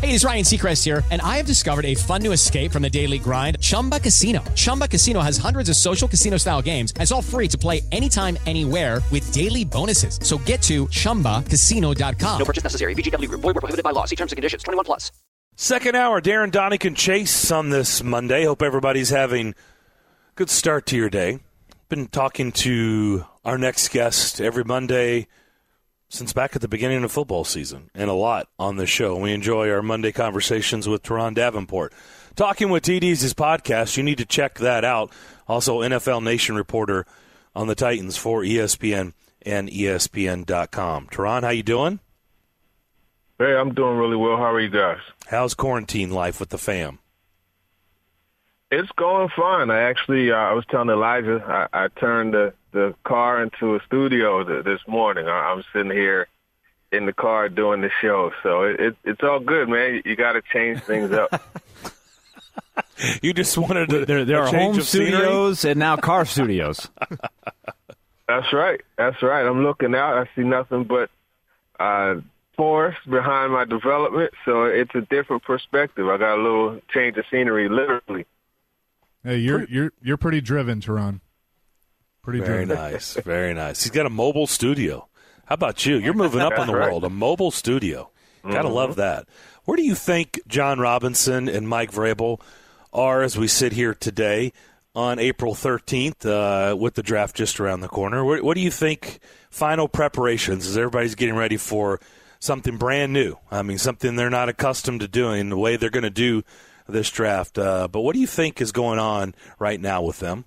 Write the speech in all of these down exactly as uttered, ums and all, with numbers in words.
Hey, it's Ryan Seacrest here, and I have discovered a fun new escape from the daily grind, Chumba Casino. Chumba Casino has hundreds of social casino-style games, and it's all free to play anytime, anywhere with daily bonuses. So get to chumba casino dot com. No purchase necessary. V G W Group. Void where prohibited by law. See terms and conditions. twenty-one plus. Second hour, Darren Donick and Chase on this Monday. Hope everybody's having a good start to your day. Been talking to our next guest every Monday since back at the beginning of football season, and a lot on the show. We enjoy our Monday conversations with Teron Davenport. Talking with T D's his podcast. You need to check that out. Also, N F L Nation reporter on the Titans for E S P N and E S P N dot com. Teron, how you doing? Hey, I'm doing really well. How are you guys? How's quarantine life with the fam? It's going fine. I actually, uh, I was telling Elijah, I, I turned the, the car into a studio th- this morning. I, I'm sitting here in the car doing the show. So it, it, it's all good, man. You got to change things up. You just wanted to There, there a are change home of scenery? studios and now car studios. That's right. That's right. I'm looking out. I see nothing but uh, forest behind my development. So it's a different perspective. I got a little change of scenery, literally. Hey, you're you're you're pretty driven, Teron. Pretty Very driven. nice. Very nice. He's got a mobile studio. How about you? You're moving up in the right. world. A mobile studio. Gotta Mm-hmm. love that. Where do you think John Robinson and Mike Vrabel are as we sit here today on April thirteenth uh, with the draft just around the corner? What, what do you think final preparations as everybody's getting ready for something brand new? I mean, something they're not accustomed to doing, the way they're going to do this draft. Uh, but what do you think is going on right now with them?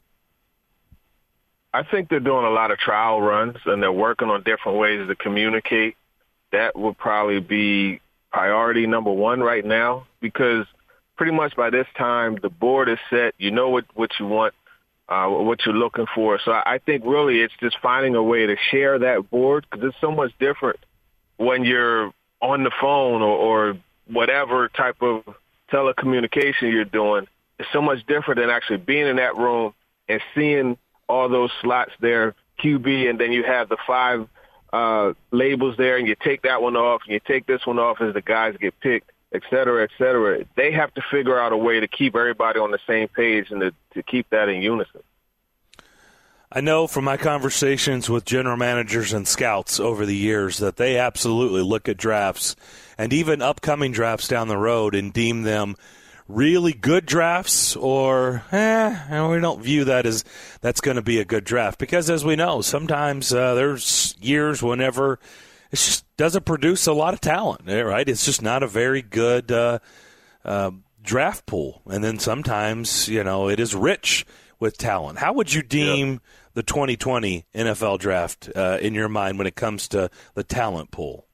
I think they're doing a lot of trial runs, and they're working on different ways to communicate. That would probably be priority number one right now, because pretty much by this time the board is set. You know what, what you want, uh, what you're looking for. So I think really it's just finding a way to share that board, because it's so much different when you're on the phone or, or whatever type of telecommunication you're doing. It's so much different than actually being in that room and seeing all those slots there, Q B, and then you have the five uh, labels there, and you take that one off, and you take this one off as the guys get picked, et cetera, et cetera. They have to figure out a way to keep everybody on the same page and to, to keep that in unison. I know from my conversations with general managers and scouts over the years that they absolutely look at drafts and even upcoming drafts down the road and deem them really good drafts, or eh, we don't view that as that's going to be a good draft. Because as we know, sometimes uh, there's years whenever it just doesn't produce a lot of talent, right? It's just not a very good uh, uh, draft pool. And then sometimes, you know, it is rich with talent. How would you deem yep. the twenty twenty N F L draft uh, in your mind when it comes to the talent pool?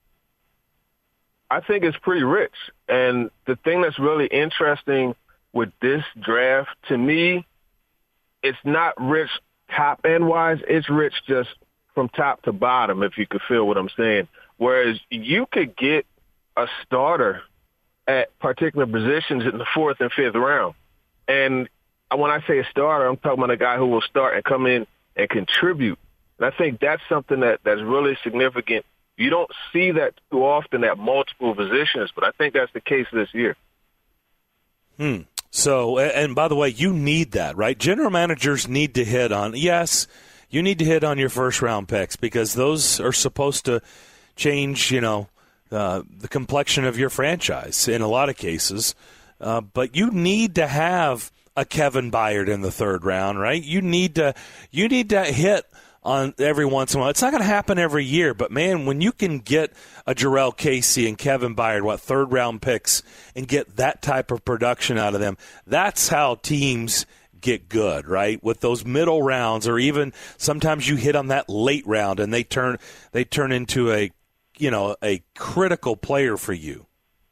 I think it's pretty rich. And the thing that's really interesting with this draft, to me, it's not rich top end wise. It's rich just from top to bottom, if you could feel what I'm saying. Whereas you could get a starter at particular positions in the fourth and fifth round. And when I say a starter, I'm talking about a guy who will start and come in and contribute. And I think that's something that, that's really significant. You don't see that too often at multiple positions, but I think that's the case this year. Hmm. So, and by the way, you need that, right? General managers need to hit on, yes, you need to hit on your first-round picks, because those are supposed to change, you know, uh, the complexion of your franchise in a lot of cases. Uh, but you need to have a Kevin Byard in the third round, right? You need to, you need to hit on every once in a while. It's not going to happen every year, but, man, when you can get a Jarrell Casey and Kevin Byard, what, third-round picks, and get that type of production out of them, that's how teams get good, right? With those middle rounds, or even sometimes you hit on that late round and they turn they turn into a, you know, a critical player for you.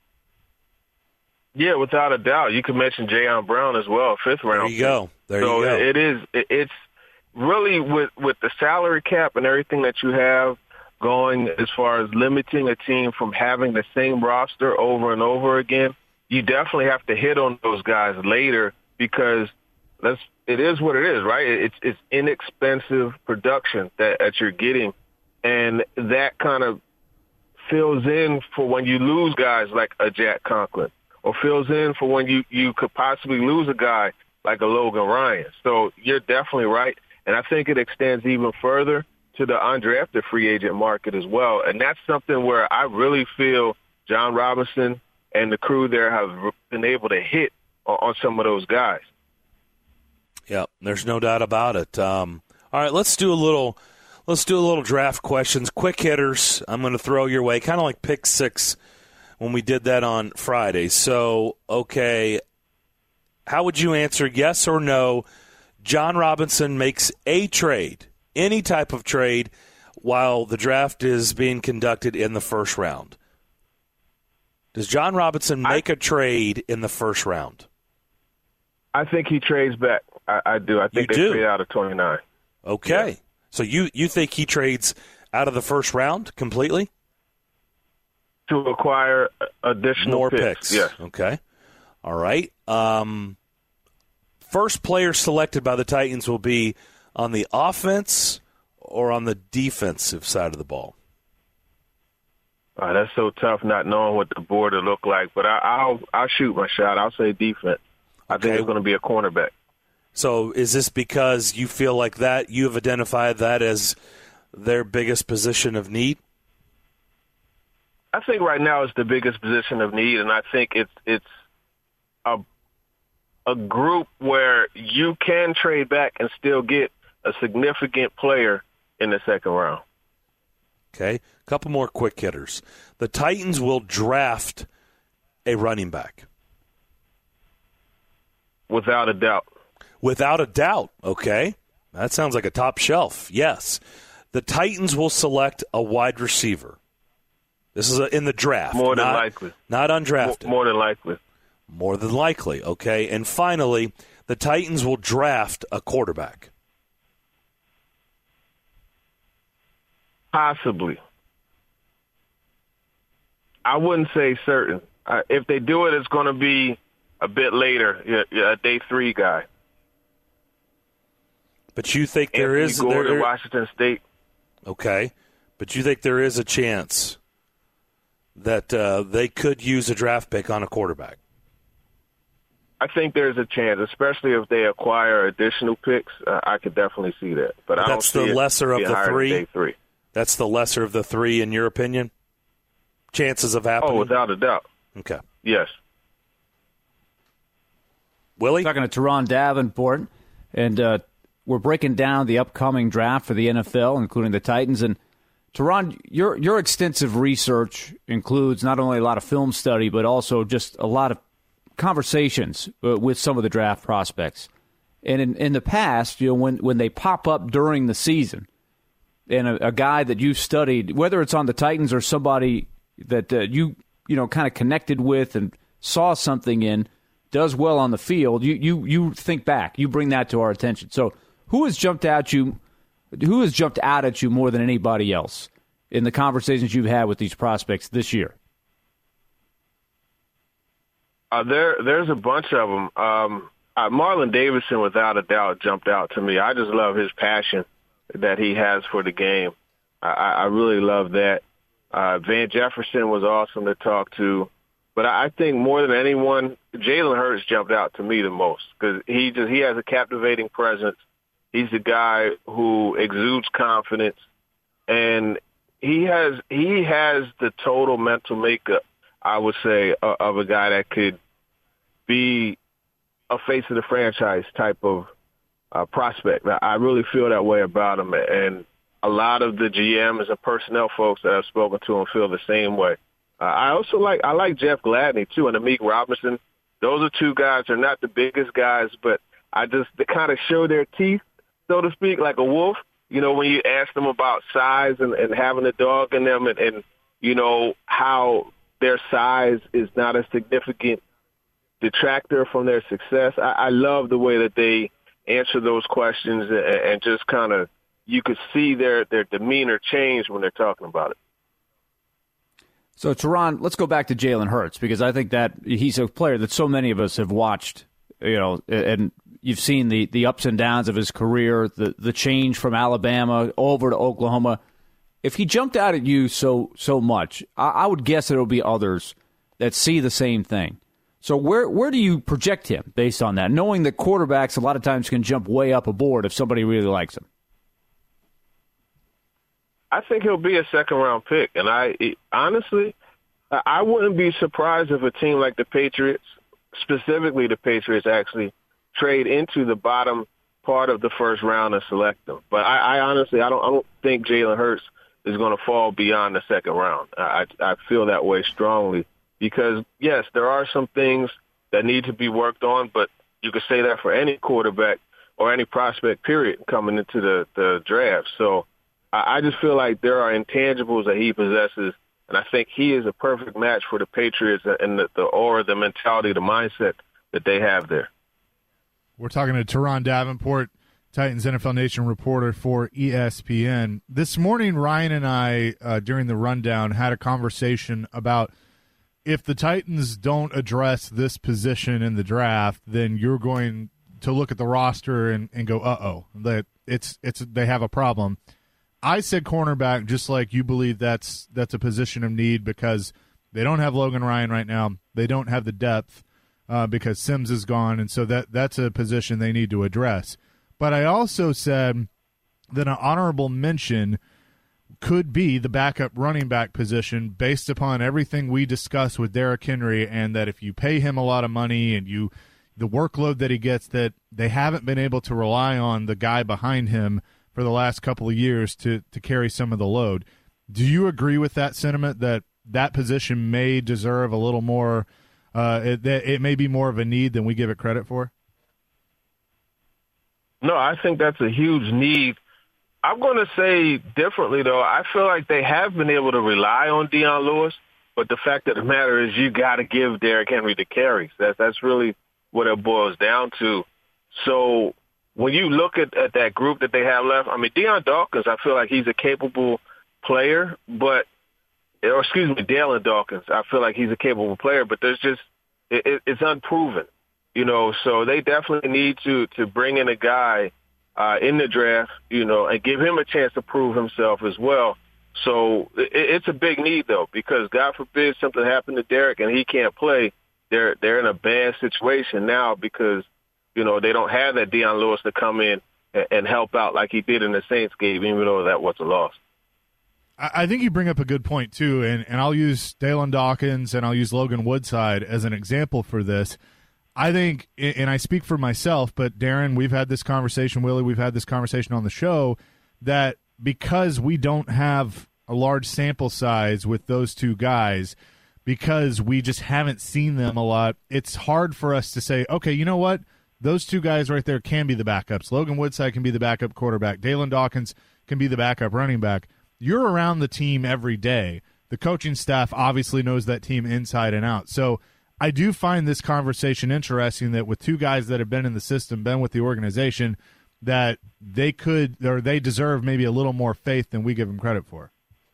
Yeah, without a doubt. You could mention Jayon Brown as well, fifth round. There you go. There so you go. it is, it's really with, with the salary cap and everything that you have going as far as limiting a team from having the same roster over and over again, you definitely have to hit on those guys later, because that's, it is what it is, right? It's, it's inexpensive production that, that you're getting, and that kind of fills in for when you lose guys like a Jack Conklin, or fills in for when you, you could possibly lose a guy like a Logan Ryan. So you're definitely right. And I think it extends even further to the undrafted free agent market as well. And that's something where I really feel John Robinson and the crew there have been able to hit on, on some of those guys. Yeah, there's no doubt about it. Um, all right, let's do a little let's do a little draft questions, quick hitters. I'm going to throw your way, kind of like pick six when we did that on Friday. So, okay, how would you answer yes or no? John Robinson makes a trade, any type of trade, while the draft is being conducted in the first round. Does John Robinson make I, a trade in the first round? I think he trades back. I, I do. I think you they do. trade out of twenty-nine. Okay. Yeah. So you, you think he trades out of the first round completely? To acquire additional More picks. picks. Yes. Okay. All right. Um, first player selected by the Titans will be on the offense or on the defensive side of the ball? Uh, that's so tough not knowing what the board will look like. But I, I'll I'll shoot my shot. I'll say defense. I Okay. think it's going to be a cornerback. So is this because you feel like that you have identified that as their biggest position of need? I think right now it's the biggest position of need, and I think it's it's a a group where you can trade back and still get a significant player in the second round. Okay, a couple more quick hitters. The Titans will draft a running back. Without a doubt. Without a doubt, okay. That sounds like a top shelf, yes. The Titans will select a wide receiver. This is a, in the draft. More than not, likely. Not undrafted. More, more than likely. More than likely, okay. And finally, the Titans will draft a quarterback. Possibly. I wouldn't say certain. Uh, if they do it, it's going to be a bit later, yeah, yeah, a day three guy. But you think there Anthony is Gordon, there, Washington State. Okay, but you think there is a chance that uh, they could use a draft pick on a quarterback? I think there's a chance, especially if they acquire additional picks. Uh, I could definitely see that. But, But I that's don't see the it lesser of being the higher than three? Day three. That's the lesser of the three, in your opinion? Chances of happening? Oh, without a doubt. Okay. Yes. Willie? Talking to Teron Davenport, and uh, we're breaking down the upcoming draft for the N F L, including the Titans. And Teron, your your extensive research includes not only a lot of film study, but also just a lot of conversations uh, with some of the draft prospects. And in, in the past, you know, when, when they pop up during the season, and a, a guy that you've studied, whether it's on the Titans or somebody that uh, you you know kind of connected with and saw something in, does well on the field, you, you you think back, you bring that to our attention. So who has jumped at you, who has jumped out at you more than anybody else in the conversations you've had with these prospects this year? Uh, there, there's a bunch of them. Um, uh, Marlon Davidson, without a doubt, jumped out to me. I just love his passion that he has for the game. I, I really love that. Uh, Van Jefferson was awesome to talk to. But I think more than anyone, Jalen Hurts jumped out to me the most because he just he has a captivating presence. He's a guy who exudes confidence, and he has he has the total mental makeup, I would say, uh, of a guy that could be a face of the franchise type of uh, prospect. I really feel that way about him, and a lot of the G Ms and personnel folks that I've spoken to him feel the same way. Uh, I also like I like Jeff Gladney too, and Amik Robinson. Those are two guys. They're not the biggest guys, but I just they kind of show their teeth, so to speak, like a wolf. You know, when you ask them about size and, and having a dog in them, and, and you know how their size is not a significant detractor from their success. I, I love the way that they answer those questions, and, and just kind of you could see their their demeanor change when they're talking about it. So, Teron, let's go back to Jalen Hurts, because I think that he's a player that so many of us have watched, you know, and you've seen the, the ups and downs of his career, the, the change from Alabama over to Oklahoma. if he jumped out at you so so much, I, I would guess there will be others that see the same thing. So where where do you project him based on that, knowing that quarterbacks a lot of times can jump way up a board if somebody really likes him? I think he'll be a second-round pick, and I honestly, I wouldn't be surprised if a team like the Patriots, specifically the Patriots, actually trade into the bottom part of the first round and select them. But I, I honestly, I don't, I don't think Jalen Hurts is going to fall beyond the second round. I, I feel that way strongly because, yes, there are some things that need to be worked on, but you could say that for any quarterback or any prospect, period, coming into the, the draft. So I, I just feel like there are intangibles that he possesses, and I think he is a perfect match for the Patriots and the, the aura, the mentality, the mindset that they have there. We're talking to Teron Davenport, Titans N F L Nation reporter for E S P N. This morning, Ryan and I, uh, during the rundown, had a conversation about if the Titans don't address this position in the draft, then you're going to look at the roster and, and go, uh-oh, that it's it's they have a problem. I said cornerback, just like you believe that's that's a position of need because they don't have Logan Ryan right now. They don't have the depth. Uh, because Sims is gone, and so that that's a position they need to address. But I also said that an honorable mention could be the backup running back position based upon everything we discussed with Derrick Henry, and that if you pay him a lot of money and you the workload that he gets, that they haven't been able to rely on the guy behind him for the last couple of years to, to carry some of the load. Do you agree with that sentiment that that position may deserve a little more Uh, it, it may be more of a need than we give it credit for? No, I think that's a huge need. I'm going to say differently, though. I feel like they have been able to rely on Dion Lewis, but the fact of the matter is you got to give Derrick Henry the carries. That, that's really what it boils down to. So when you look at, at that group that they have left, I mean, Deion Dawkins, I feel like he's a capable player, but or excuse me, Dalen Dawkins. I feel like he's a capable player, but there's just it, it, it's unproven, you know. So they definitely need to to bring in a guy uh, in the draft, you know, and give him a chance to prove himself as well. So it, it's a big need though, because God forbid something happened to Derrick and he can't play. They're they're in a bad situation now because you know they don't have that Dion Lewis to come in and, and help out like he did in the Saints game, even though that was a loss. I think you bring up a good point, too, and, and I'll use Dalen Dawkins and I'll use Logan Woodside as an example for this. I think, and I speak for myself, but Darren, we've had this conversation, Willie, we've had this conversation on the show, that because we don't have a large sample size with those two guys, because we just haven't seen them a lot, it's hard for us to say, okay, you know what? Those two guys right there can be the backups. Logan Woodside can be the backup quarterback. Dalen Dawkins can be the backup running back. You're around the team every day. The coaching staff obviously knows that team inside and out. So I do find this conversation interesting that with two guys that have been in the system, been with the organization, that they could or they deserve maybe a little more faith than we give them credit for.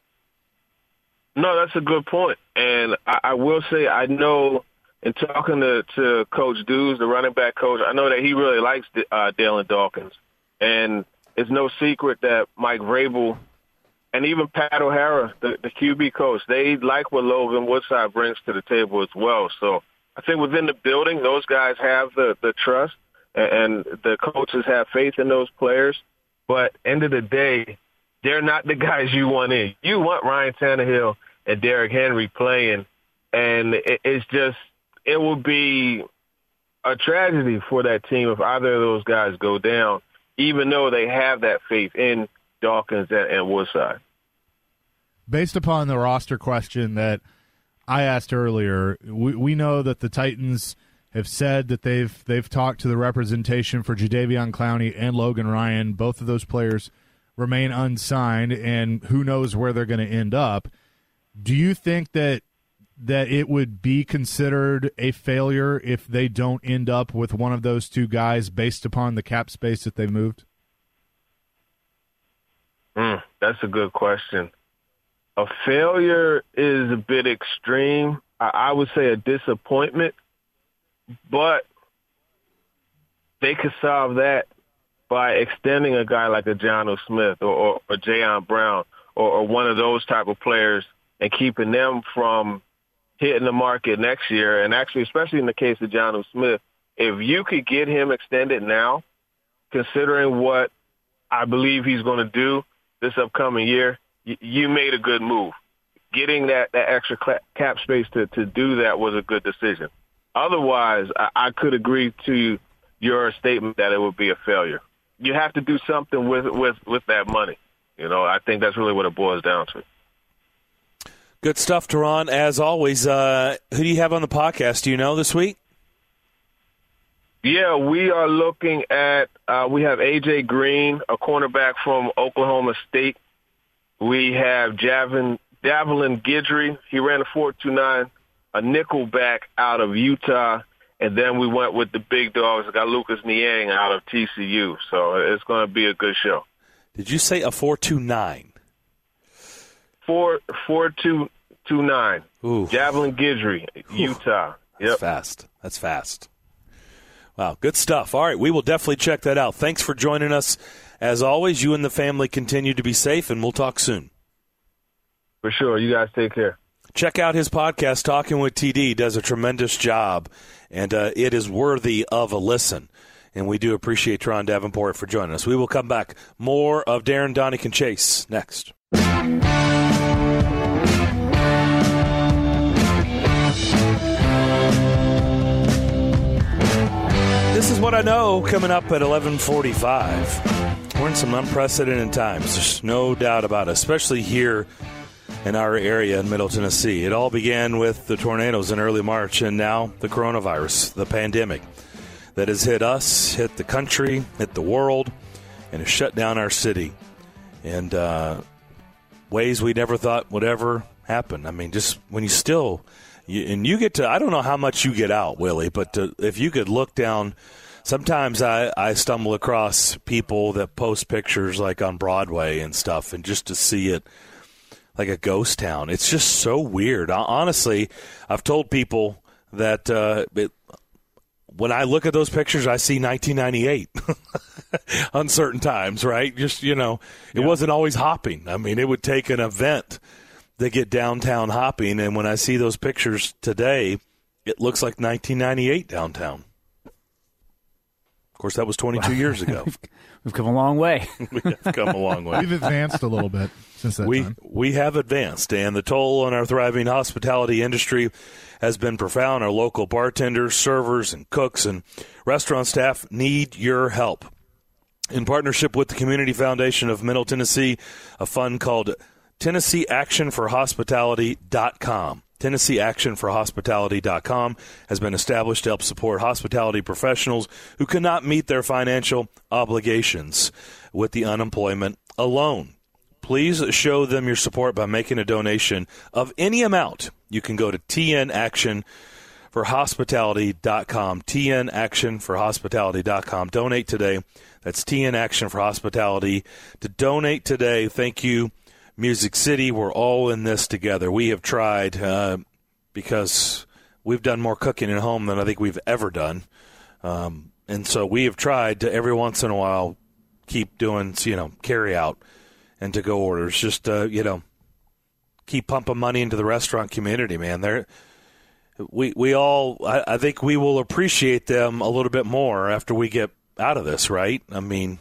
No, that's a good point. And I, I will say I know in talking to, to Coach Dews, the running back coach, I know that he really likes uh, Dalen Dawkins. And it's no secret that Mike Vrabel and even Pat O'Hara, the, the Q B coach, they like what Logan Woodside brings to the table as well. So I think within the building, those guys have the, the trust, and, and the coaches have faith in those players. But end of the day, they're not the guys you want in. You want Ryan Tannehill and Derrick Henry playing, and it, it's just it would be a tragedy for that team if either of those guys go down, even though they have that faith in Dawkins and, and Woodside. Based upon the roster question that I asked earlier, we, we know that the Titans have said that they've they've talked to the representation for Jadeveon Clowney and Logan Ryan. Both of those players remain unsigned, and who knows where they're going to end up. Do you think that that it would be considered a failure if they don't end up with one of those two guys based upon the cap space that they moved? Mm, that's a good question. A failure is a bit extreme. I, I would say a disappointment, but they could solve that by extending a guy like a Jonnu Smith or, or, or Jayon Brown or, or one of those type of players and keeping them from hitting the market next year. And actually, especially in the case of Jonnu Smith, if you could get him extended now, considering what I believe he's going to do this upcoming year, you, you made a good move. Getting that, that extra cap space to, to do that was a good decision. Otherwise, I, I could agree to your statement that it would be a failure. You have to do something with, with, with that money. You know, I think that's really what it boils down to. Good stuff, Teron. As always, uh, who do you have on the podcast? Do you know this week? Yeah, we are looking at uh, – we have A J. Green, a cornerback from Oklahoma State. We have Javin, Davelin Guidry. He ran a four two nine, a nickelback out of Utah. And then we went with the big dogs. We got Lucas Niang out of T C U. So it's going to be a good show. Did you say a four two nine? Four four two two nine. Ooh. Javelin Guidry, Utah. Yep. That's fast. That's fast. Wow, good stuff. All right, we will definitely check that out. Thanks for joining us. As always, you and the family continue to be safe, and we'll talk soon. For sure. You guys take care. Check out his podcast, Talking with T D. Does a tremendous job, and uh, it is worthy of a listen. And we do appreciate Teron Davenport for joining us. We will come back. More of Darren Donican Chase next. This is what I know coming up at eleven forty-five. We're in some unprecedented times. There's no doubt about it, especially here in our area in Middle Tennessee. It all began with the tornadoes in early March, and now the coronavirus, the pandemic that has hit us, hit the country, hit the world, and has shut down our city in uh, ways we never thought would ever happen. I mean, just when you still, you, and you get to, I don't know how much you get out, Willie, but to, if you could look down, sometimes I, I stumble across people that post pictures like on Broadway and stuff, and just to see it like a ghost town, it's just so weird. Honestly, I've told people that uh, it, when I look at those pictures, I see nineteen ninety-eight on certain times, right? Just, you know, it yeah. wasn't always hopping. I mean, it would take an event to get downtown hopping, and when I see those pictures today, it looks like nineteen ninety-eight downtown. Of course, that was twenty-two wow. years ago. We've come a long way. We have come a long way. We've advanced a little bit since that we, time. We have advanced, and the toll on our thriving hospitality industry has been profound. Our local bartenders, servers, and cooks and restaurant staff need your help. In partnership with the Community Foundation of Middle Tennessee, a fund called Tennessee Action for Hospitality dot com. Tennessee Action for Hospitality dot com has been established to help support hospitality professionals who cannot meet their financial obligations with the unemployment alone. Please show them your support by making a donation of any amount. You can go to T N Action for Hospitality dot com, T N Action for Hospitality dot com. Donate today. That's T N Action for Hospitality. To donate today, thank you, Music City. We're all in this together. We have tried uh, because we've done more cooking at home than I think we've ever done. Um, and so we have tried to every once in a while keep doing, you know, carry out and to-go orders. Just, uh, you know, keep pumping money into the restaurant community, man. They're, we we all, I, I think we will appreciate them a little bit more after we get out of this, right? I mean,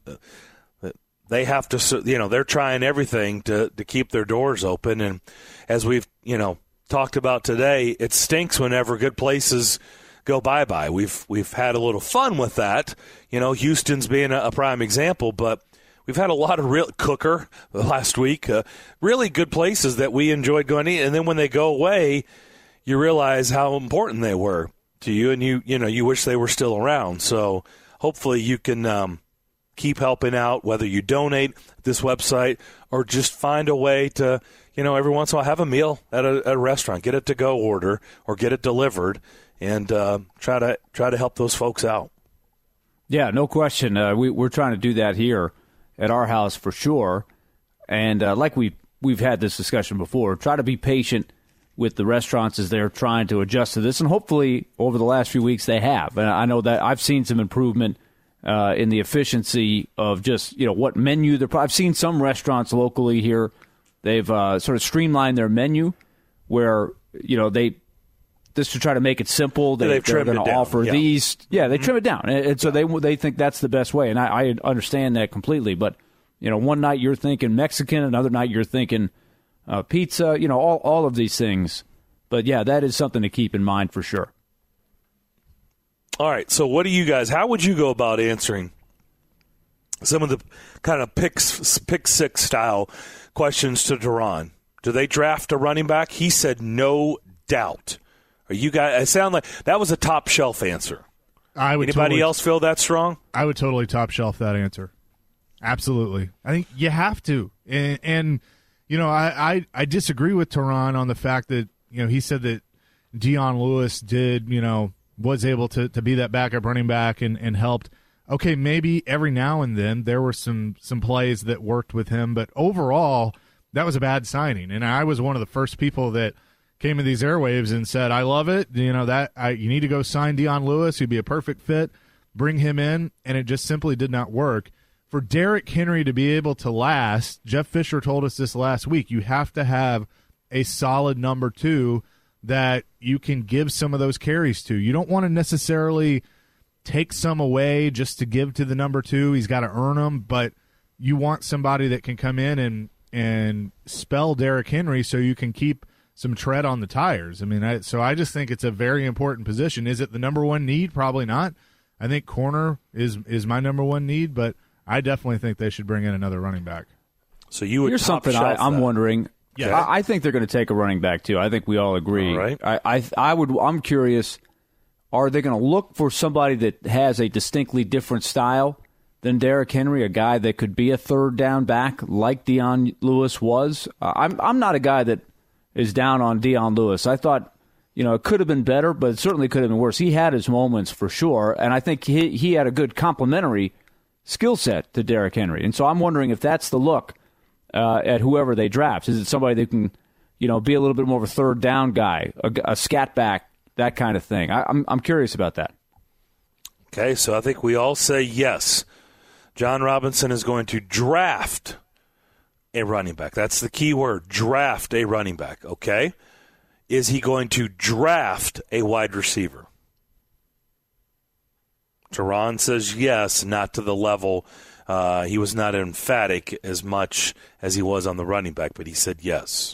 they have to, you know, they're trying everything to, to keep their doors open. And as we've, you know, talked about today, it stinks whenever good places go bye-bye. We've we've had a little fun with that. You know, Houston's being a, a prime example, but we've had a lot of real Cooker last week, uh, really good places that we enjoyed going to eat. And then when they go away, you realize how important they were to you, and you, you know, you wish they were still around. So hopefully you can um, keep helping out, whether you donate this website or just find a way to, you know, every once in a while have a meal at a, at a restaurant, get it to go order or get it delivered, and uh, try to try to help those folks out. Yeah, no question. Uh, we, we're trying to do that here at our house for sure. And uh, like we we've had this discussion before, try to be patient with the restaurants as they're trying to adjust to this, and hopefully over the last few weeks they have. And I know that I've seen some improvement uh, in the efficiency of just, you know, what menu they're. I've seen some restaurants locally here. They've uh, sort of streamlined their menu where, you know, they just to try to make it simple. They, They've they're going to offer yeah. these. Yeah, they mm-hmm. trim it down, and, and so they they think that's the best way, and I, I understand that completely. But you know, one night you're thinking Mexican, another night you're thinking uh, pizza. You know, all all of these things. But yeah, that is something to keep in mind for sure. All right, so what do you guys? How would you go about answering some of the kind of pick pick six style questions to Duran? Do they draft a running back? He said no doubt. Are you guys? It sound like that was a top shelf answer. I would. Anybody totally, else feel that strong? I would totally top shelf that answer. Absolutely, I think you have to. And, and you know, I, I I disagree with Teron on the fact that you know he said that Dion Lewis did you know was able to to be that backup running back and and helped. Okay, maybe every now and then there were some some plays that worked with him, but overall that was a bad signing. And I was one of the first people that came to these airwaves and said, I love it. You know, that I, you need to go sign Dion Lewis. He'd be a perfect fit. Bring him in. And it just simply did not work. For Derrick Henry to be able to last, Jeff Fisher told us this last week, you have to have a solid number two that you can give some of those carries to. You don't want to necessarily take some away just to give to the number two. He's got to earn them, but you want somebody that can come in and, and spell Derrick Henry so you can keep some tread on the tires. I mean, I, so I just think it's a very important position. Is it the number one need? Probably not. I think corner is is my number one need, but I definitely think they should bring in another running back. So you would Here's top something I, I'm that. wondering. Yeah. I, I think they're going to take a running back too. I think we all agree. All right. I, I I would. I'm curious. Are they going to look for somebody that has a distinctly different style than Derrick Henry, a guy that could be a third down back like Dion Lewis was? Uh, I'm I'm not a guy that is down on Dion Lewis. I thought, you know, it could have been better, but it certainly could have been worse. He had his moments for sure, and I think he he had a good complementary skill set to Derrick Henry. And so I'm wondering if that's the look uh, at whoever they draft. Is it somebody that can, you know, be a little bit more of a third down guy, a, a scat back, that kind of thing? I, I'm I'm curious about that. Okay, so I think we all say yes. John Robinson is going to draft a running back. That's the key word, draft a running back, okay? Is he going to draft a wide receiver? Teron says yes, not to the level. Uh, he was not emphatic as much as he was on the running back, but he said yes.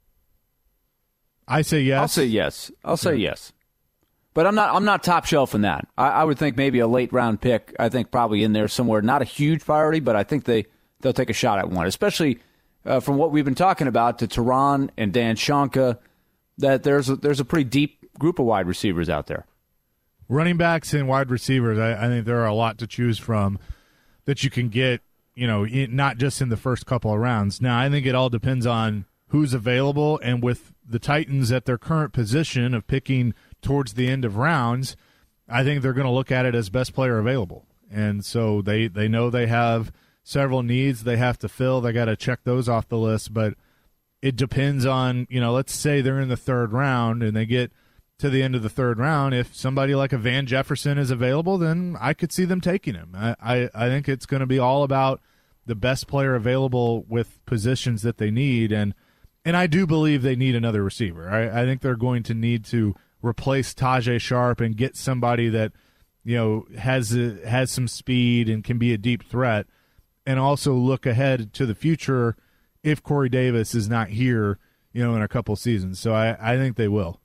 I say yes. I'll say yes. I'll say yes. But I'm not I'm not top shelf in that. I, I would think maybe a late round pick, I think probably in there somewhere. Not a huge priority, but I think they, they'll take a shot at one, especially uh, from what we've been talking about to Teron and Dan Shonka, that there's a, there's a pretty deep group of wide receivers out there. Running backs and wide receivers, I, I think there are a lot to choose from that you can get, you know, in, not just in the first couple of rounds. Now, I think it all depends on who's available, and with the Titans at their current position of picking towards the end of rounds, I think they're going to look at it as best player available. And so they, they know they have several needs they have to fill. They got to check those off the list, but it depends on, you know, let's say they're in the third round and they get to the end of the third round. If somebody like a Van Jefferson is available, then I could see them taking him. I, I, I think it's going to be all about the best player available with positions that they need. And, and I do believe they need another receiver. I, I think they're going to need to replace Tajay Sharp and get somebody that, you know, has a, has some speed and can be a deep threat, and also look ahead to the future if Corey Davis is not here, you know, in a couple seasons. So I, I think they will.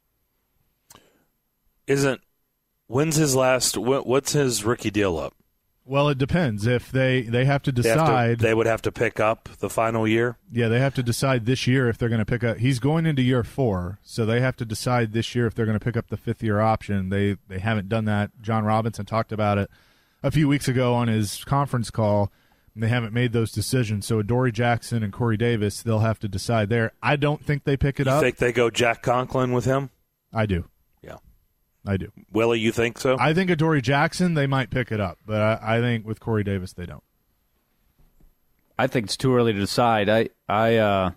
Isn't when's his last? What's his rookie deal up? Well, it depends. If they, they have to decide, they, have to, they would have to pick up the final year. Yeah, they have to decide this year if they're going to pick up. He's going into year four, so they have to decide this year if they're going to pick up the fifth year option. They they haven't done that. John Robinson talked about it a few weeks ago on his conference call. And they haven't made those decisions. So Adoree Jackson and Corey Davis, they'll have to decide there. I don't think they pick it you up. You think they go Jack Conklin with him? I do. Yeah. I do. Willie, you think so? I think Adoree Jackson, they might pick it up. But I, I think with Corey Davis, they don't. I think it's too early to decide. I, I, uh,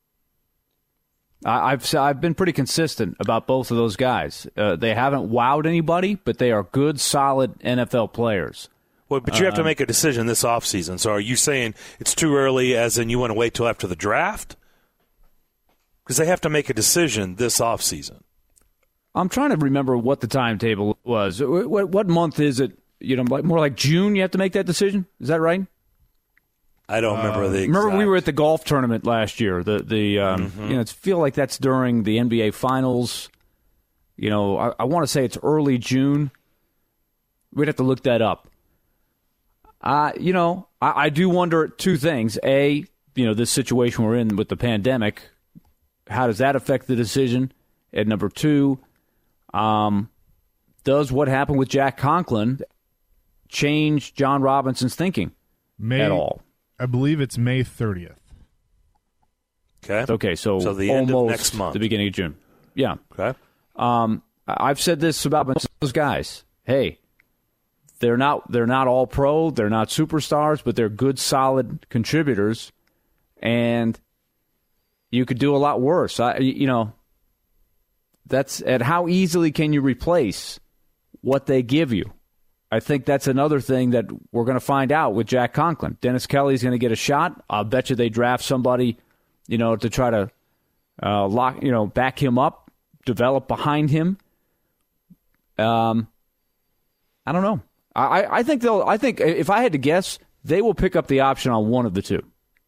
I I've I've been pretty consistent about both of those guys. Uh, they haven't wowed anybody, but they are good, solid N F L players. Well, but you have to Um, make a decision this offseason. So are you saying it's too early as in you want to wait till after the draft? Because they have to make a decision this offseason. I'm trying to remember what the timetable was. What, what month is it? You know, like more like June. You have to make that decision. Is that right? I don't remember Uh, the. Remember, exact. we were at the golf tournament last year. The the um, Mm-hmm. you know, it's feel like that's during the N B A Finals. You know, I, I want to say it's early June. We'd have to look that up. Uh, you know, I, I do wonder two things. A, you know, this situation we're in with the pandemic, how does that affect the decision? And number two, um, does what happened with Jack Conklin change John Robinson's thinking May, at all? I believe it's May thirtieth. Okay. Okay, so, So the end of almost next month. the beginning of June. Yeah. Okay. Um, I- I've said this about those guys. Hey, they're not they're not all pro, they're not superstars, but they're good, solid contributors, and you could do a lot worse. I, you know, that's and how easily can you replace what they give you? I think that's another thing that we're going to find out with Jack Conklin. Dennis Kelly's going to get a shot. I'll bet you they draft somebody, you know, to try to uh, lock, you know, back him up, develop behind him. Um, I don't know. I, I think they'll. I think if I had to guess, they will pick up the option on one of the two.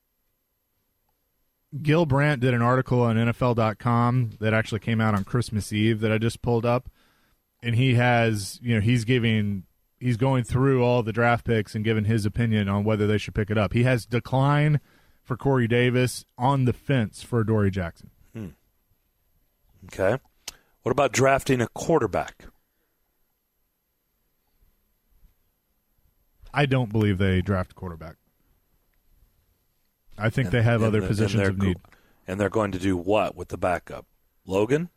Gil Brandt did an article on N F L dot com that actually came out on Christmas Eve that I just pulled up, and he has, you know, he's giving, he's going through all the draft picks and giving his opinion on whether they should pick it up. He has decline for Corey Davis, on the fence for Dory Jackson. Hmm. Okay. What about drafting a quarterback? I don't believe they draft quarterback. I think And- they have and other the- positions and of they're need. go- And they're going to do what with the backup? Logan?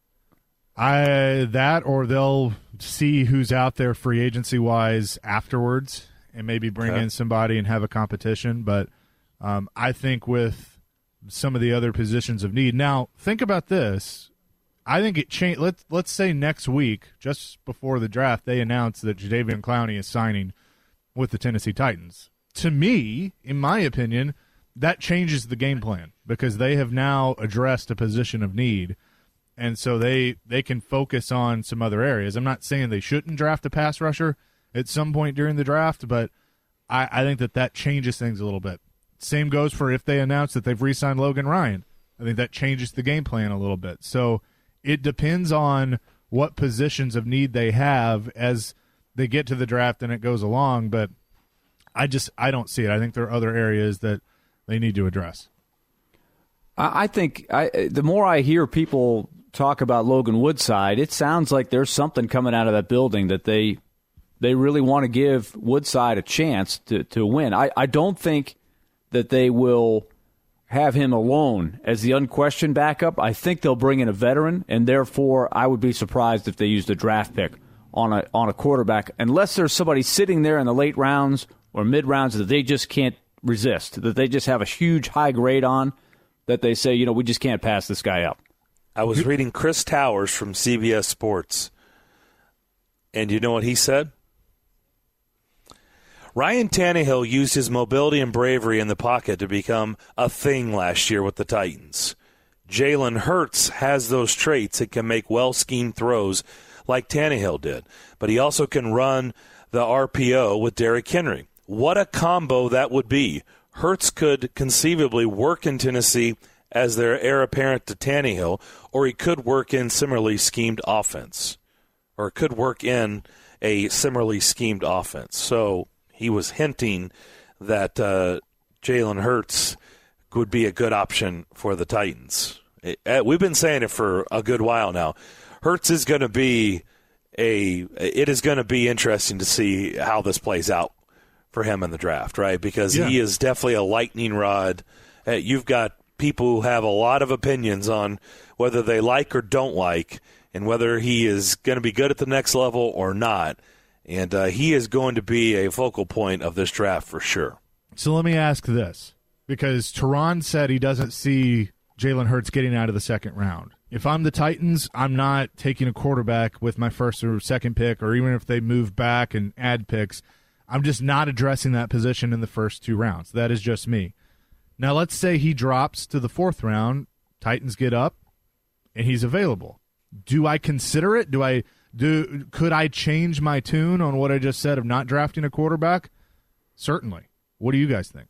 I that or they'll see who's out there free agency wise afterwards and maybe bring Okay. in somebody and have a competition. But um, I think with some of the other positions of need. Now, think about this. I think it changed. Let's let's say next week, just before the draft, they announce that Jadeveon Clowney is signing with the Tennessee Titans. To me, in my opinion, that changes the game plan because they have now addressed a position of need. And so they, they can focus on some other areas. I'm not saying they shouldn't draft a pass rusher at some point during the draft, but I, I think that that changes things a little bit. Same goes for if they announce that they've re-signed Logan Ryan. I think that changes the game plan a little bit. So it depends on what positions of need they have as they get to the draft and it goes along. But I just I don't see it. I think there are other areas that they need to address. I I think I, the more I hear people talk about Logan Woodside, it sounds like there's something coming out of that building that they they really want to give Woodside a chance to, to win. I, I don't think that they will have him alone as the unquestioned backup. I think they'll bring in a veteran, and therefore I would be surprised if they used a draft pick on a on a quarterback, unless there's somebody sitting there in the late rounds or mid rounds that they just can't resist, that they just have a huge high grade on, that they say, you know, we just can't pass this guy up. I was reading Chris Towers from C B S Sports, and you know what he said? Ryan Tannehill used his mobility and bravery in the pocket to become a thing last year with the Titans. Jalen Hurts has those traits and can make well-schemed throws like Tannehill did, but he also can run the R P O with Derrick Henry. What a combo that would be. Hurts could conceivably work in Tennessee as their heir apparent to Tannehill, or he could work in similarly schemed offense, or could work in a similarly schemed offense. So he was hinting that uh, Jalen Hurts would be a good option for the Titans. It, uh, we've been saying it for a good while now. Hurts is going to be a. It is going to be interesting to see how this plays out for him in the draft, right? Because Yeah. he is definitely a lightning rod. Uh, you've got people who have a lot of opinions on whether they like or don't like, and whether he is going to be good at the next level or not. And uh, he is going to be a focal point of this draft for sure. So let me ask this, because Teron said he doesn't see Jalen Hurts getting out of the second round. If I'm the Titans, I'm not taking a quarterback with my first or second pick, or even if they move back and add picks, I'm just not addressing that position in the first two rounds. That is just me. Now, let's say he drops to the fourth round, Titans get up, and he's available. Do I consider it? Do I do? Could I change my tune on what I just said of not drafting a quarterback? Certainly. What do you guys think?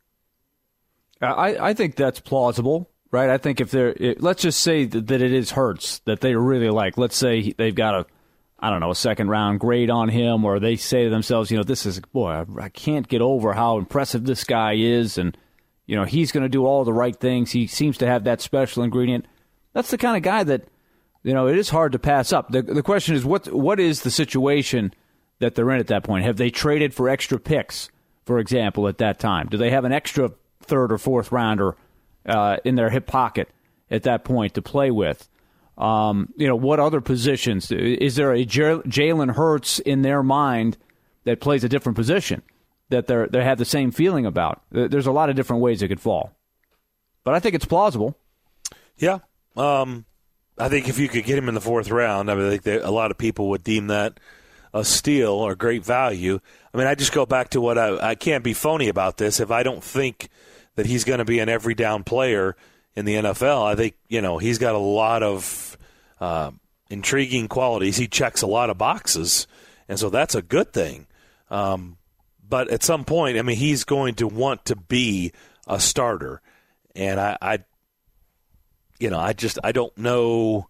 I, I think that's plausible, right? I think if they're it, let's just say that, that it is Hurts that they really like. Let's say they've got a, I don't know, a second round grade on him, or they say to themselves, you know, this is boy, I, I can't get over how impressive this guy is, and you know he's going to do all the right things. He seems to have that special ingredient. That's the kind of guy that, you know, it is hard to pass up. The, the question is, what what is the situation that they're in at that point? Have they traded for extra picks, for example, at that time? Do they have an extra third or fourth rounder uh, in their hip pocket at that point to play with? Um, you know, what other positions? Is there a J- Jalen Hurts in their mind that plays a different position that they they have the same feeling about? There's a lot of different ways it could fall. But I think it's plausible. Yeah. Um, I think if you could get him in the fourth round, I mean, I think that a lot of people would deem that a steal or great value. I mean, I just go back to what I, I can't be phony about this. If I don't think that he's going to be an every down player in the N F L, I think, you know, he's got a lot of uh, intriguing qualities. He checks a lot of boxes, and so that's a good thing. Um, but at some point, I mean, he's going to want to be a starter, and I, I you know, I just I don't know.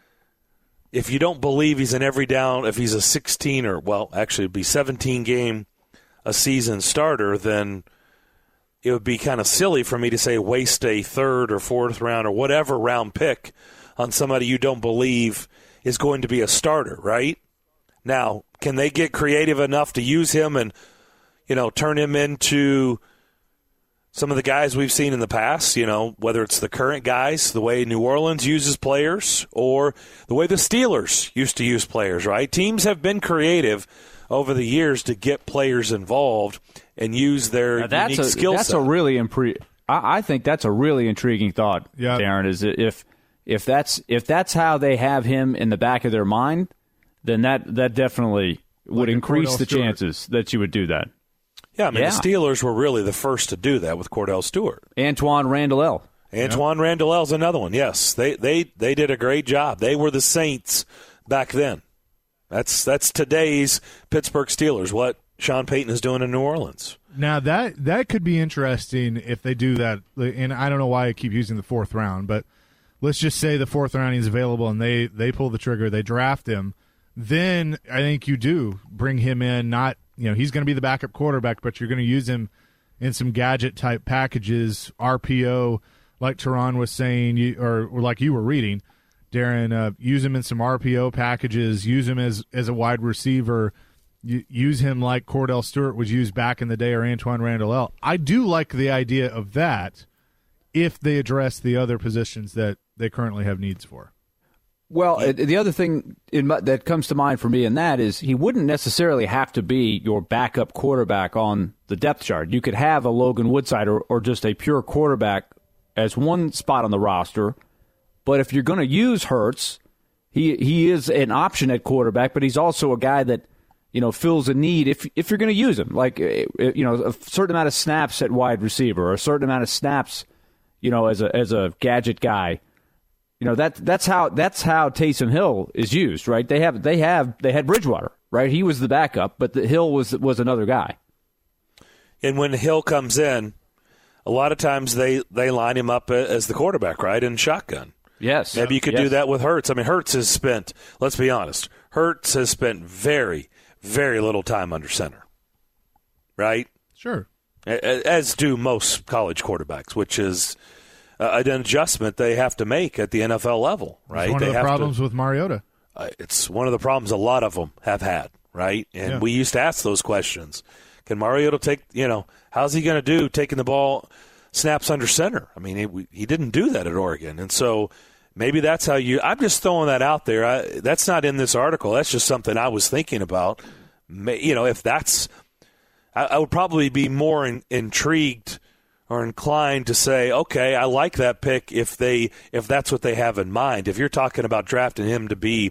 If you don't believe he's an every down, if he's a sixteen or, well, actually it'd be seventeen game a season starter, then it would be kind of silly for me to say waste a third or fourth round or whatever round pick on somebody you don't believe is going to be a starter, right? Now, can they get creative enough to use him and, you know, turn him into some of the guys we've seen in the past, you know, whether it's the current guys, the way New Orleans uses players, or the way the Steelers used to use players, right? Teams have been creative over the years to get players involved and use their now that's unique a, skill set. That's a really impre- I, I think that's a really intriguing thought, yep. Darren, is if if that's if that's how they have him in the back of their mind, then that, that definitely would like increase the Stewart. chances that you would do that. Yeah, I mean, yeah. the Steelers were really the first to do that with Cordell Stewart. Antoine Randall. Antoine yep. Randall is another one, yes. They, they they did a great job. They were the Saints back then. That's that's today's Pittsburgh Steelers, what Sean Payton is doing in New Orleans. Now, that that could be interesting if they do that. And I don't know why I keep using the fourth round, but let's just say the fourth round is available and they, they pull the trigger, they draft him. Then I think you do bring him in, not, you know, he's going to be the backup quarterback, but you're going to use him in some gadget-type packages, R P O, like Teron was saying, you, or, or like you were reading, Darren, uh, use him in some R P O packages, use him as, as a wide receiver, use him like Cordell Stewart was used back in the day, or Antoine Randall. I do like the idea of that if they address the other positions that they currently have needs for. Well, the other thing in, that comes to mind for me in that is he wouldn't necessarily have to be your backup quarterback on the depth chart. You could have a Logan Woodside or, or just a pure quarterback as one spot on the roster. But if you're going to use Hurts, he he is an option at quarterback, but he's also a guy that, you know, fills a need if if you're going to use him. Like, you know, a certain amount of snaps at wide receiver or a certain amount of snaps, you know, as a as a gadget guy. You know, that that's how that's how Taysom Hill is used, right? They have they have they had Bridgewater, right? He was the backup, but the Hill was was another guy. And when Hill comes in, a lot of times they, they line him up as the quarterback, right, in shotgun. Yes. Maybe you could yes. do that with Hurts. I mean, Hurts has spent, let's be honest, Hurts has spent very, very little time under center, right? Sure. As do most college quarterbacks, which is an adjustment they have to make at the N F L level, right? It's one they of the problems to, with Mariota. Uh, it's one of the problems a lot of them have had, right? And yeah. we used to ask those questions. Can Mariota take, you know, how's he going to do taking the ball snaps under center? I mean, he, he didn't do that at Oregon. And so maybe that's how you – I'm just throwing that out there. I, that's not in this article. That's just something I was thinking about. You know, if that's – I would probably be more in, intrigued or inclined to say, okay, I like that pick if they if that's what they have in mind. If you're talking about drafting him to be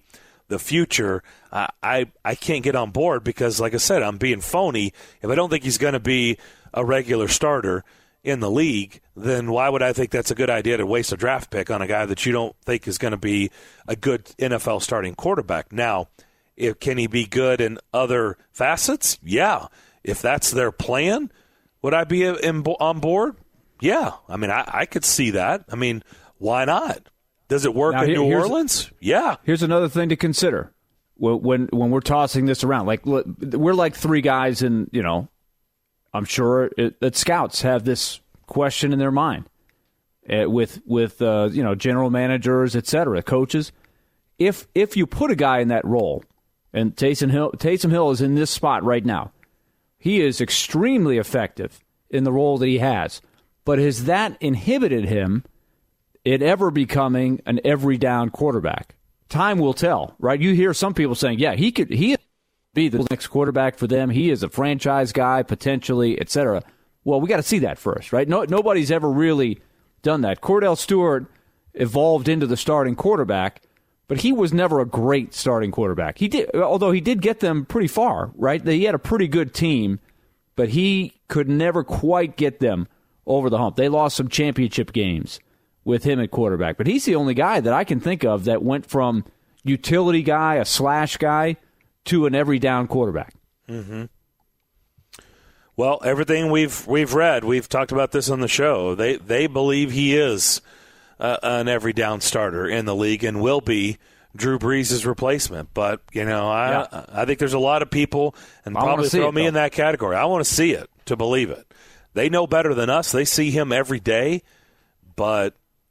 the future, I, I I can't get on board because, like I said, I'm being phony. If I don't think he's going to be a regular starter in the league, then why would I think that's a good idea to waste a draft pick on a guy that you don't think is going to be a good N F L starting quarterback? Now, if, can he be good in other facets? Yeah. If that's their plan, would I be in, on board? Yeah. I mean, I, I could see that. I mean, why not? Does it work now, in here, New Orleans? Yeah. Here's another thing to consider when, when when we're tossing this around. Like we're like three guys, and you know, I'm sure it, that scouts have this question in their mind uh, with with uh, you know general managers, et cetera, coaches. If if you put a guy in that role, and Taysom Hill, Taysom Hill is in this spot right now, he is extremely effective in the role that he has. But has that inhibited him? It ever becoming an every down quarterback? Time will tell, right? You hear some people saying, yeah, he could he be the next quarterback for them. He is a franchise guy, potentially, et cetera. Well, we got to see that first, right? No, nobody's ever really done that. Cordell Stewart evolved into the starting quarterback, but he was never a great starting quarterback. He did, although he did get them pretty far, right? He had a pretty good team, but he could never quite get them over the hump. They lost some championship games with him at quarterback. But he's the only guy that I can think of that went from utility guy, a slash guy, to an every down quarterback. Mm-hmm. Well, everything we've we've read, we've talked about this on the show. They they believe he is uh, an every down starter in the league and will be Drew Brees' replacement. But you know, I yeah. I think there's a lot of people, and I probably throw it, me though. in that category. I want to see it to believe it. They know better than us. They see him every day, but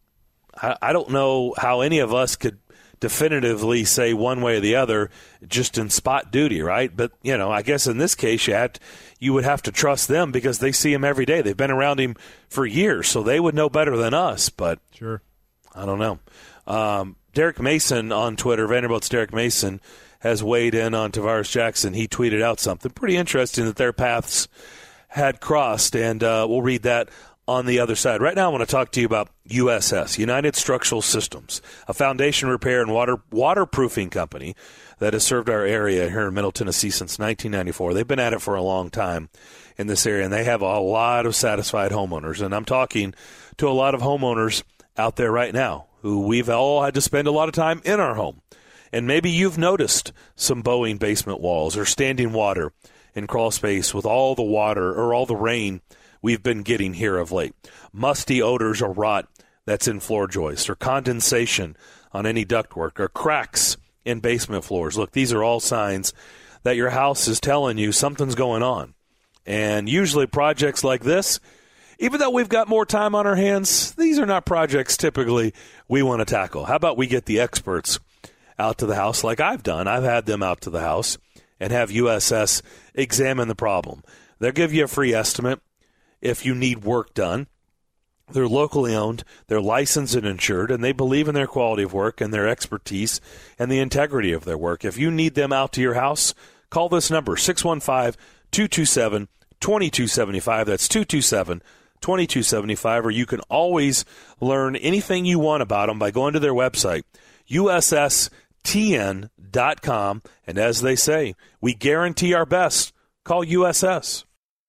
I, I don't know how any of us could definitively say one way or the other just in spot duty, right? But, you know, I guess in this case you, had to, you would have to trust them because they see him every day. They've been around him for years, so they would know better than us. But sure, I don't know. Um, Derek Mason on Twitter, Vanderbilt's Derek Mason, has weighed in on Tavares Jackson. He tweeted out something pretty interesting that their paths had crossed, and uh, we'll read that on the other side. Right now I want to talk to you about U S S, United Structural Systems, a foundation repair and water waterproofing company that has served our area here in Middle Tennessee since nineteen ninety-four. They've been at it for a long time in this area, and they have a lot of satisfied homeowners. And I'm talking to a lot of homeowners out there right now who we've all had to spend a lot of time in our home. And maybe you've noticed some bowing basement walls or standing water in crawl space with all the water or all the rain we've been getting here of late. Musty odors or rot that's in floor joists, or condensation on any ductwork, or cracks in basement floors. Look, these are all signs that your house is telling you something's going on. And usually projects like this, even though we've got more time on our hands, these are not projects typically we want to tackle. How about we get the experts out to the house like I've done? I've had them out to the house and have U S S examine the problem. They'll give you a free estimate if you need work done. They're locally owned, they're licensed and insured, and they believe in their quality of work and their expertise and the integrity of their work. If you need them out to your house, call this number, six one five, two two seven, two two seven five. That's two two seven, two two seven five, or you can always learn anything you want about them by going to their website, U S S T N dot com. And as they say, we guarantee our best. Call U S S.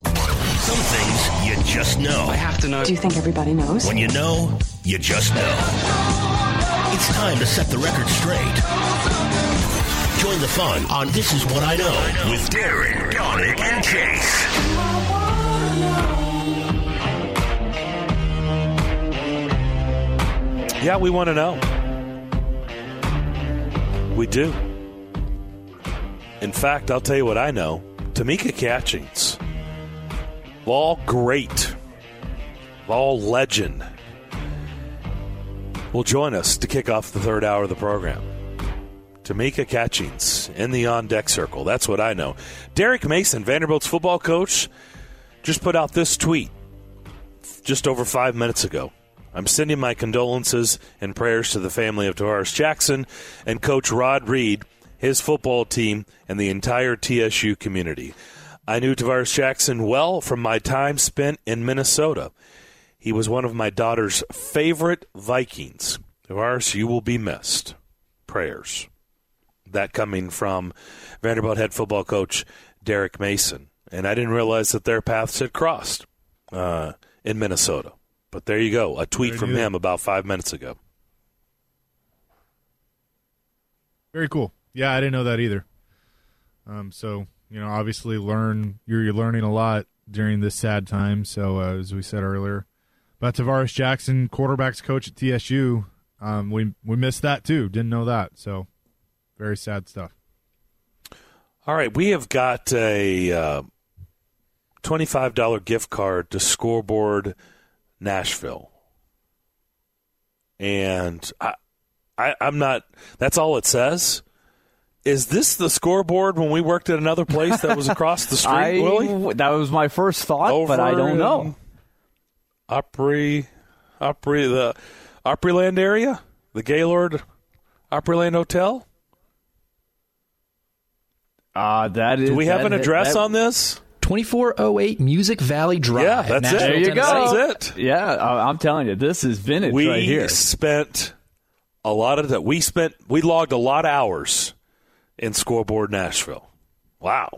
Some things you just know. I have to know. Do you think everybody knows? When you know, you just know. It's time to set the record straight. Join the fun on This Is What I Know with Darren, Donick, and Chase. Yeah, we want to know. We do. In fact, I'll tell you what I know. Tamika Catchings, Vol great, Vol legend, will join us to kick off the third hour of the program. Tamika Catchings in the on-deck circle. That's what I know. Derek Mason, Vanderbilt's football coach, just put out this tweet just over five minutes ago. I'm sending my condolences and prayers to the family of Tavares Jackson and Coach Rod Reed, his football team, and the entire T S U community. I knew Tavares Jackson well from my time spent in Minnesota. He was one of my daughter's favorite Vikings. Tavares, you will be missed. Prayers. that coming from Vanderbilt head football coach Derek Mason. And I didn't realize that their paths had crossed uh, in Minnesota. But there you go, a tweet from him about five minutes ago. Very cool. Yeah, I didn't know that either. Um, so, you know, obviously learn you're, you're learning a lot during this sad time. So, uh, as we said earlier, but Tavares Jackson, quarterback's coach at T S U, um, we we missed that too. Didn't know that. So, very sad stuff. All right, we have got a uh, twenty-five dollars gift card to Scoreboard Nashville, and I, I, I'm not. That's all it says. Is this the Scoreboard when we worked at another place that was across the street, I, Willie? That was my first thought, Over but I don't know. Opry, Opry, the Opryland area, the Gaylord Opryland Hotel. Uh, that is. Do we have that, an address that, on this? twenty-four oh eight Music Valley Drive. Yeah, that's Nashville, it. There you Tennessee. go. That's it. Yeah, I, I'm telling you, this is vintage we right here. spent a lot of that. We spent. We logged a lot of hours in Scoreboard Nashville. Wow,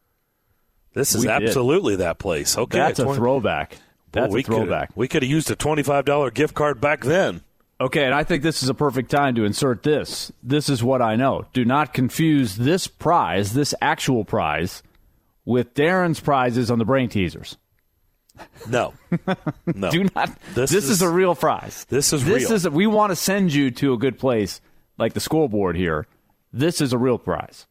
this is We did. absolutely that place. Okay, That's a twenty throwback. That's Boy, we a throwback. Could, we could have used a twenty-five dollars gift card back then. Okay, and I think this is a perfect time to insert this. This is what I know. Do not confuse this prize, this actual prize, with Darren's prizes on the brain teasers. No, no. Do not. This This, is- is, a real prize. this is this real. Is we want to send you to a good place, like the scoreboard here. This is a real prize.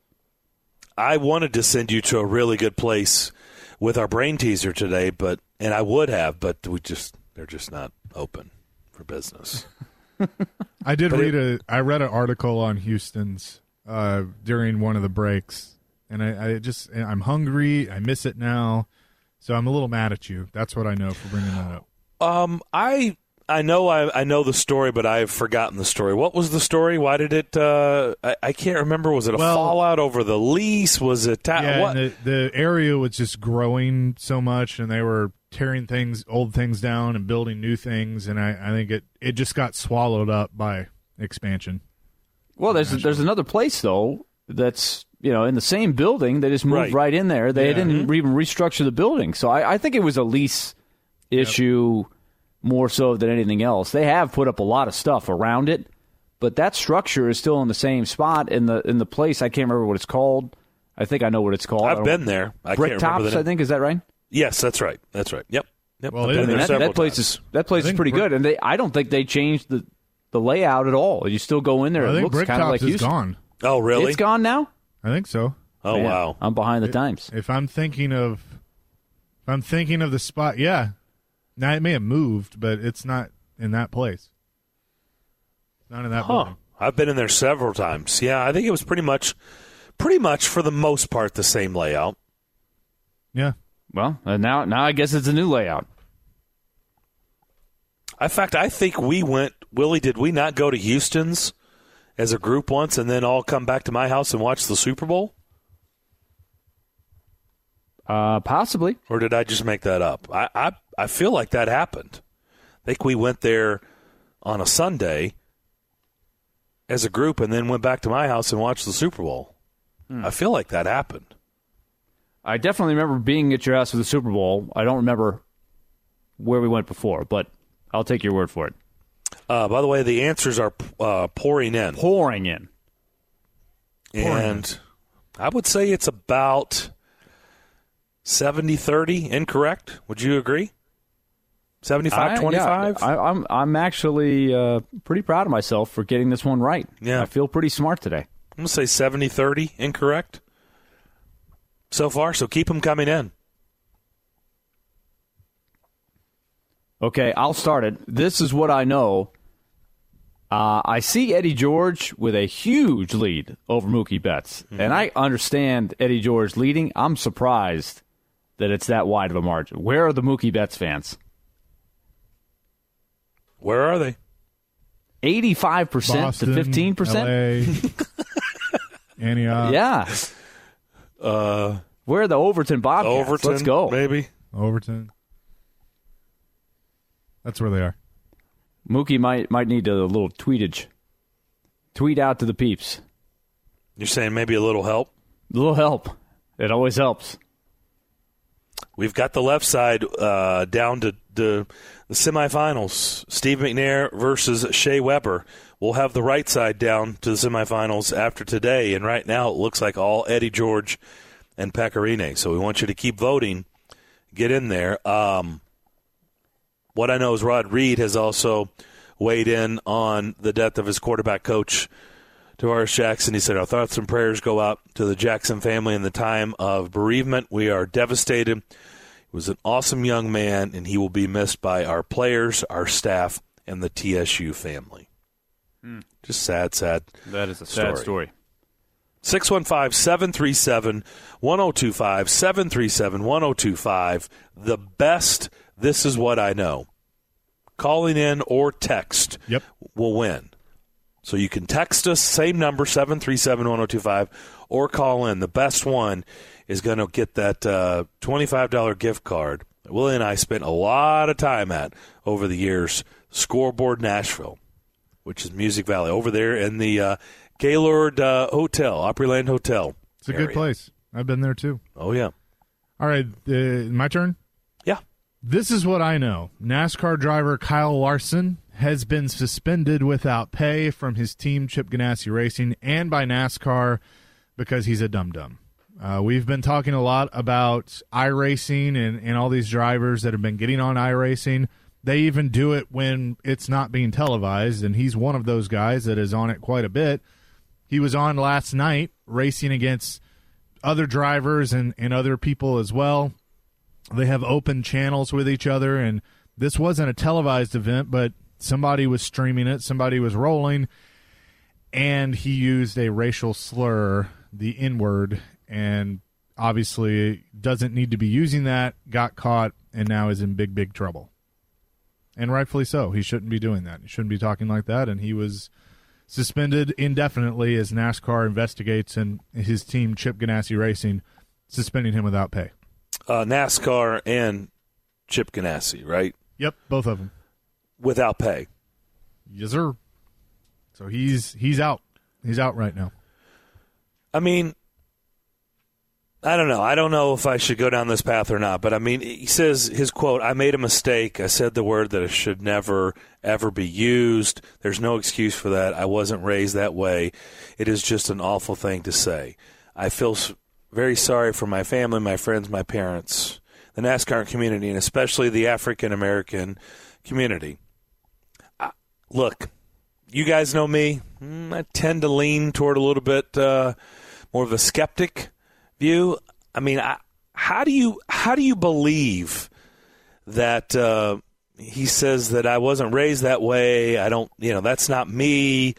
I wanted to send you to a really good place with our brain teaser today, but and I would have, but we just they're just not open for business. I did But read a. I read an article on Houston's uh, during one of the breaks, and I, I just I'm hungry. I miss it now, so I'm a little mad at you. That's what I know for bringing that up. Um, I I know I I know the story, but I've forgotten the story. What was the story? Why did it? Uh, I, I can't remember. Was it a Well- fallout over the lease? Was it ta- Yeah, what? and the, the area was just growing so much, and they were tearing things, old things down, and building new things, and I, I think it, it just got swallowed up by expansion. Well, there's there's another place though that's you know in the same building. They just moved Right. right, in there. They Yeah. didn't even restructure the building, so I, I think it was a lease issue more so than anything else. They have put up a lot of stuff around it, but that structure is still in the same spot in the in the place. I can't remember what it's called. I think I know what it's called. I I've don't- been there. I Brick can't remember Tops, the I name. think is that right? Yes, that's right. That's right. Yep. Yep. Well, I've it been is. there that, several that place times. is that place I is think pretty Brick- good, and they I don't think they changed the the layout at all. You still go in there. I it think looks kind Bricktops of like is Houston. gone. Oh, really? It's gone now. I think so. Oh, Man, wow. I'm behind the times. If I'm thinking of, if I'm thinking of the spot, yeah. Now it may have moved, but it's not in that place. Not in that Huh. building. I've been in there several times. Yeah, I think it was pretty much, pretty much for the most part, the same layout. Yeah. Well, uh, now now I guess it's a new layout. In fact, I think we went, Willie, did we not go to Houston's as a group once and then all come back to my house and watch the Super Bowl? Uh, possibly. Or did I just make that up? I, I, I feel like that happened. I think we went there on a Sunday as a group and then went back to my house and watched the Super Bowl. I feel like that happened. I definitely remember being at your house for the Super Bowl. I don't remember where we went before, but I'll take your word for it. Uh, by the way, the answers are uh, pouring in. Pouring in. And I would say it's about seventy thirty incorrect. Would you agree? seventy-five twenty-five? I, yeah, I, I'm I'm actually uh, pretty proud of myself for getting this one right. Yeah. I feel pretty smart today. I'm going to say seventy thirty incorrect so far, so keep them coming in. Okay, I'll start it. This is what I know. Uh, I see Eddie George with a huge lead over Mookie Betts. Mm-hmm. And I understand Eddie George leading. I'm surprised that it's that wide of a margin. Where are the Mookie Betts fans? Where are they? eighty-five percent Boston, to fifteen percent? L A, Antioch, Yeah. Uh, Where are the Overton Bobcats? Overton, Let's go. maybe. Overton. That's where they are. Mookie might might need a little tweetage. Tweet out to the peeps. You're saying maybe a little help? A little help. It always helps. We've got the left side uh, down to, to the semifinals. Steve McNair versus Shea Weber. We'll have the right side down to the semifinals after today. And right now it looks like all Eddie George and Pecorine. So we want you to keep voting. Get in there. Um, what I know is Rod Reed has also weighed in on the death of his quarterback coach, Tavares Jackson. He said, our thoughts and prayers go out to the Jackson family in the time of bereavement. We are devastated. He was an awesome young man, and he will be missed by our players, our staff, and the T S U family. Hmm. Just sad, sad That is a story. sad story. six one five, seven three seven, one oh two five, seven three seven, one oh two five. The best, this is what I know. Calling in or text yep. will win. So you can text us, same number, seven three seven, one oh two five, or call in. The best one is going to get that uh, twenty-five dollars gift card that Willie and I spent a lot of time at over the years, Scoreboard Nashville, which is Music Valley, over there in the uh, Gaylord uh, Hotel, Opryland Hotel. It's a area. good place. I've been there too. Oh, yeah. All right, uh, my turn? Yeah. This is what I know. NASCAR driver Kyle Larson has been suspended without pay from his team, Chip Ganassi Racing, and by NASCAR because he's a dum-dum. Uh, we've been talking a lot about iRacing and, and all these drivers that have been getting on iRacing. They even do it when it's not being televised, and he's one of those guys that is on it quite a bit. He was on last night racing against other drivers and, and other people as well. They have open channels with each other, and this wasn't a televised event, but somebody was streaming it, somebody was rolling, and he used a racial slur, the N-word, and obviously doesn't need to be using that, got caught, and now is in big, big trouble. And rightfully so. He shouldn't be doing that. He shouldn't be talking like that, and he was suspended indefinitely as NASCAR investigates, and his team, Chip Ganassi Racing, suspending him without pay. Uh, NASCAR and Chip Ganassi, right? Yep, both of them. Without pay. Yes, sir. So he's he's out. He's out right now. I mean, I don't know. I don't know if I should go down this path or not, but I mean, he says, his quote, I made a mistake. I said the word that it should never, ever be used. There's no excuse for that. I wasn't raised that way. It is just an awful thing to say. I feel very sorry for my family, my friends, my parents, the NASCAR community, and especially the African-American community. I, look, you guys know me. I tend to lean toward a little bit uh, more of a skeptic view. I mean, I, how do you how do you believe that uh, he says that I wasn't raised that way? I don't, you know, that's not me.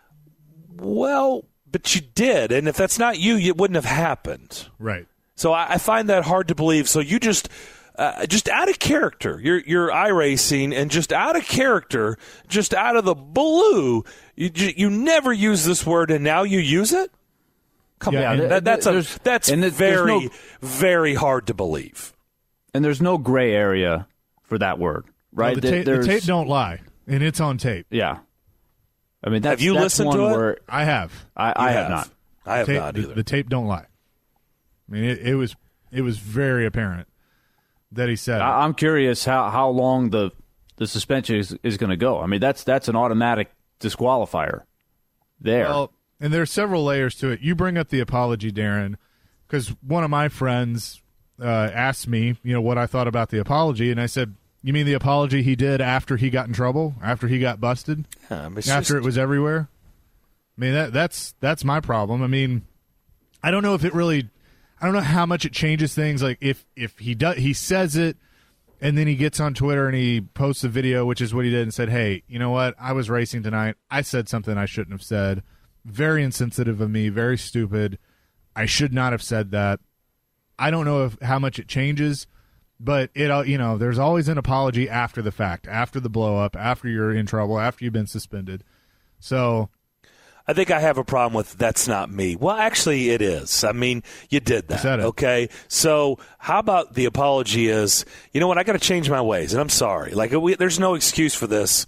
Well, but you did, and if that's not you, it wouldn't have happened. Right. So I, I find that hard to believe. So you just, uh, just out of character, you're you're iRacing, and just out of character, just out of the blue, you you never use this word, and now you use it. Come yeah, on, th- that, that's th- a, that's and th- very no, very hard to believe. And there's no gray area for that word, right? No, the, tape, the tape don't lie, and it's on tape. Yeah. I mean, that's, have you that's listened one to it? where I have. I, I have. have not. I have tape, not the, either. the tape don't lie. I mean, it, it was it was very apparent that he said. I, I'm curious how, how long the the suspension is, is going to go. I mean, that's that's an automatic disqualifier there. Well, and there's several layers to it. You bring up the apology, Darren, because one of my friends uh, asked me, you know, what I thought about the apology, and I said, "You mean the apology he did after he got in trouble, after he got busted, Yeah, after just, it was everywhere?" I mean, that that's that's my problem. I mean, I don't know if it really, I don't know how much it changes things. Like if if he does, he says it, and then he gets on Twitter and he posts a video, which is what he did, and said, "Hey, you know what? I was racing tonight. I said something I shouldn't have said. Very insensitive of me. Very stupid. I should not have said that." I don't know if how much it changes, but it you know, there's always an apology after the fact, after the blow up, after you're in trouble, after you've been suspended. So I think I have a problem with that's not me. Well, actually, it is. I mean, you did that, said it. okay? So how about the apology is, you know what, I got to change my ways, and I'm sorry. Like, we, there's no excuse for this.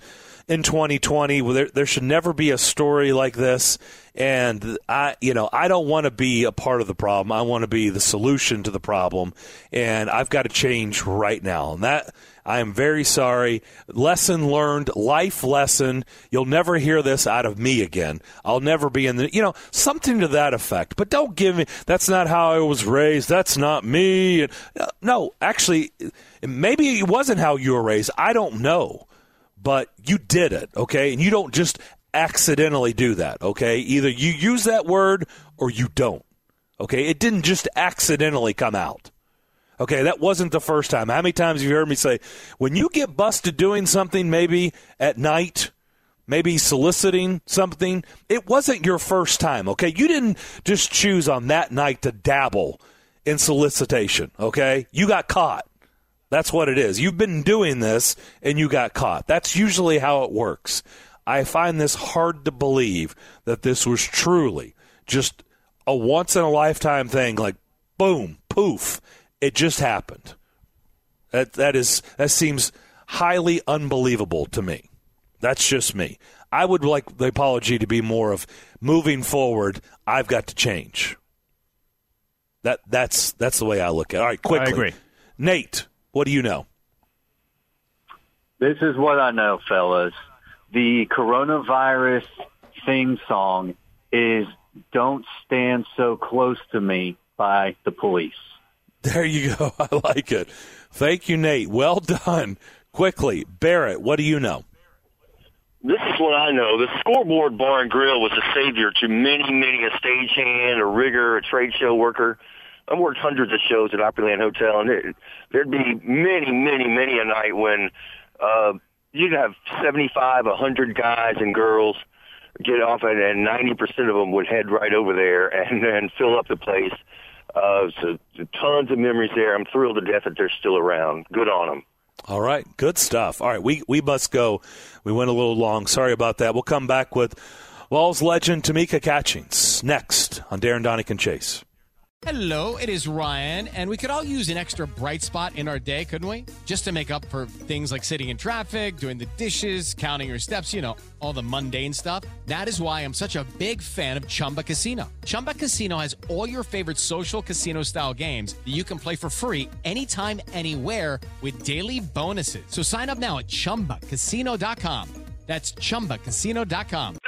in twenty twenty. There, there should never be a story like this. And I, you know, I don't want to be a part of the problem. I want to be the solution to the problem. And I've got to change right now. And that, I am very sorry. Lesson learned, life lesson. You'll never hear this out of me again. I'll never be in the, you know, something to that effect. But don't give me, that's not how I was raised. That's not me. No, actually, maybe it wasn't how you were raised. I don't know. But you did it, okay? And you don't just accidentally do that, okay? Either you use that word or you don't, okay? It didn't just accidentally come out, okay? That wasn't the first time. How many times have you heard me say, when you get busted doing something maybe at night, maybe soliciting something, it wasn't your first time, okay? You didn't just choose on that night to dabble in solicitation, okay? You got caught. That's what it is. You've been doing this, and you got caught. That's usually how it works. I find this hard to believe that this was truly just a once-in-a-lifetime thing, like, boom, poof, it just happened. That that is that seems highly unbelievable to me. That's just me. I would like the apology to be more of, moving forward, I've got to change. That That's that's the way I look at it. All right, quickly. I agree. Nate. What do you know? This is what I know, fellas. The coronavirus theme song is Don't Stand So Close to Me by The Police. There you go. I like it. Thank you, Nate. Well done. Quickly, Barrett, what do you know? This is what I know. The Scoreboard Bar and Grill was a savior to many, many a stagehand, a rigger, a trade show worker. I've worked hundreds of shows at Opryland Hotel, and it, there'd be many, many, many a night when uh, you'd have seventy-five, a hundred guys and girls get off, and, and ninety percent of them would head right over there and, and fill up the place. Uh, so tons of memories there. I'm thrilled to death that they're still around. Good on them. All right, good stuff. All right, we, we must go. We went a little long. Sorry about that. We'll come back with Vols legend Tamika Catchings next on Darren, Donick, and Chase. Hello, it is Ryan, and we could all use an extra bright spot in our day, couldn't we? Just to make up for things like sitting in traffic, doing the dishes, counting your steps, you know, all the mundane stuff. That is why I'm such a big fan of Chumba Casino. Chumba Casino has all your favorite social casino-style games that you can play for free anytime, anywhere with daily bonuses. So sign up now at chumba casino dot com. That's chumba casino dot com.